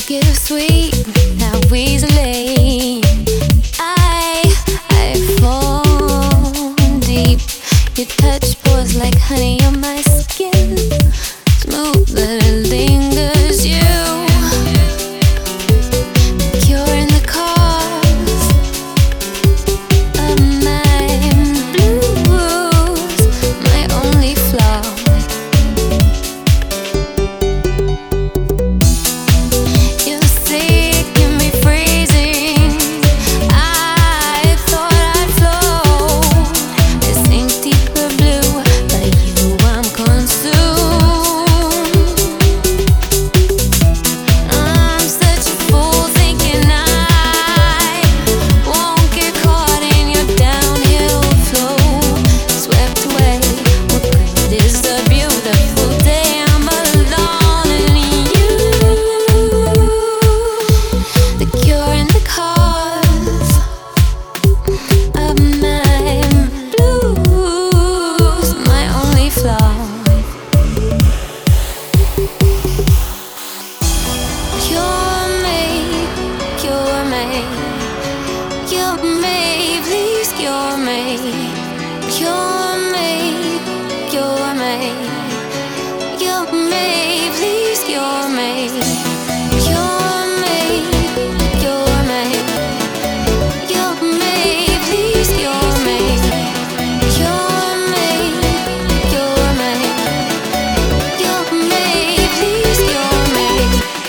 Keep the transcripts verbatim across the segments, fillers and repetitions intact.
give sweet now easily. I I fall deep. Your touch pours like honey on my skin, smooth that it lingers. You curing the cause of my blues, my only flaw. You sick and me freezing. I thought I'd float, sink deeper blue. By you I'm consumed. I'm such a fool thinking I won't get caught in your downhill flow. Swept away, what good is a beautiful day? I'm alone in you. The cure and the cause of my blues, my only flaw. Cure me, cure me, cure me, please cure me. Cure me, cure me, cure me, please cure me. Cure me, cure me, cure me, please cure me. Cure me, cure me, cure me, please cure me.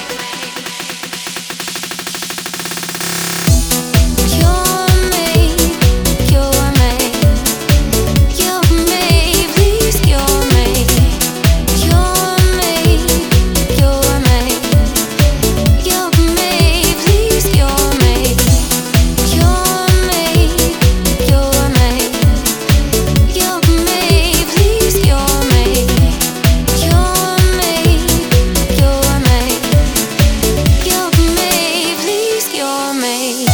Cure me, cure me, cure me, please cure me. Cure me, cure me, cure me, please cure me. Cure me, cure me, cure me, please cure me. Cure me, cure me, cure me, please cure me.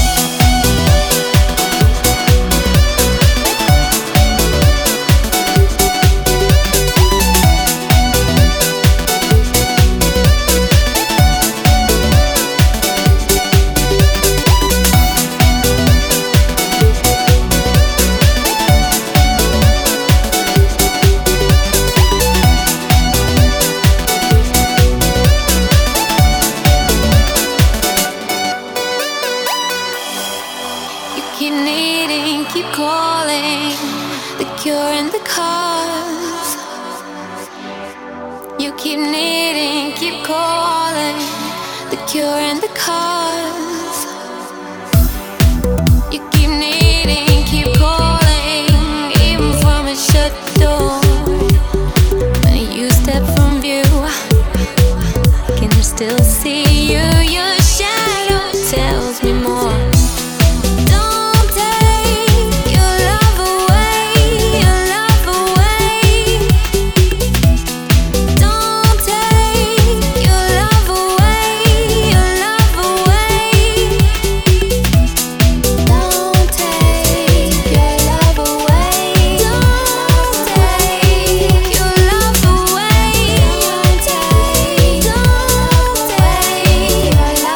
You keep needing, keep calling, the cure and the cause. You keep needing, keep calling, the cure and the cause. You keep needing, keep calling, even from a shut door. When you step from view, I can still see you. Your shadow tells me more. Don't take your love away, your love away. Don't take your love away, your love away. Don't take your love away. Don't take your love away. Don't take, don't take your love away.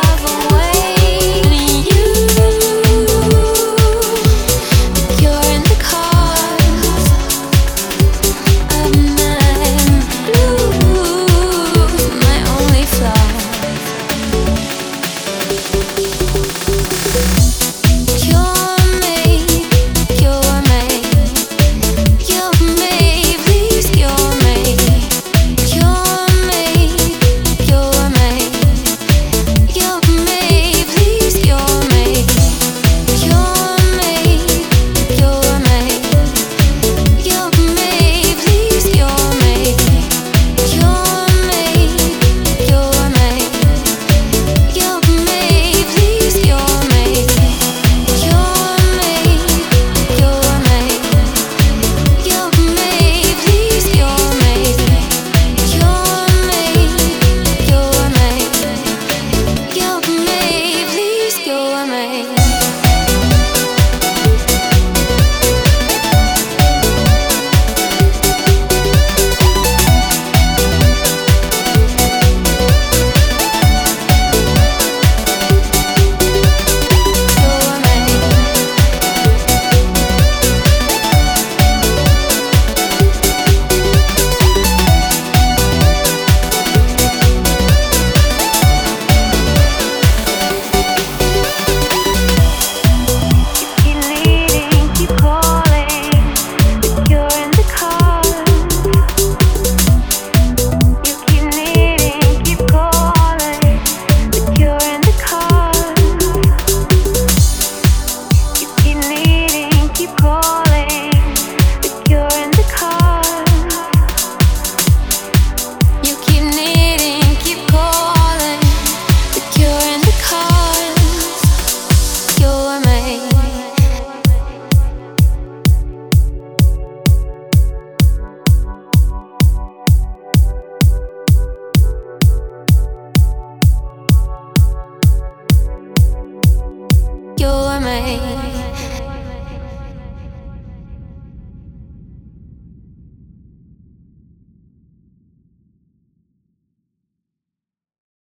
you're made.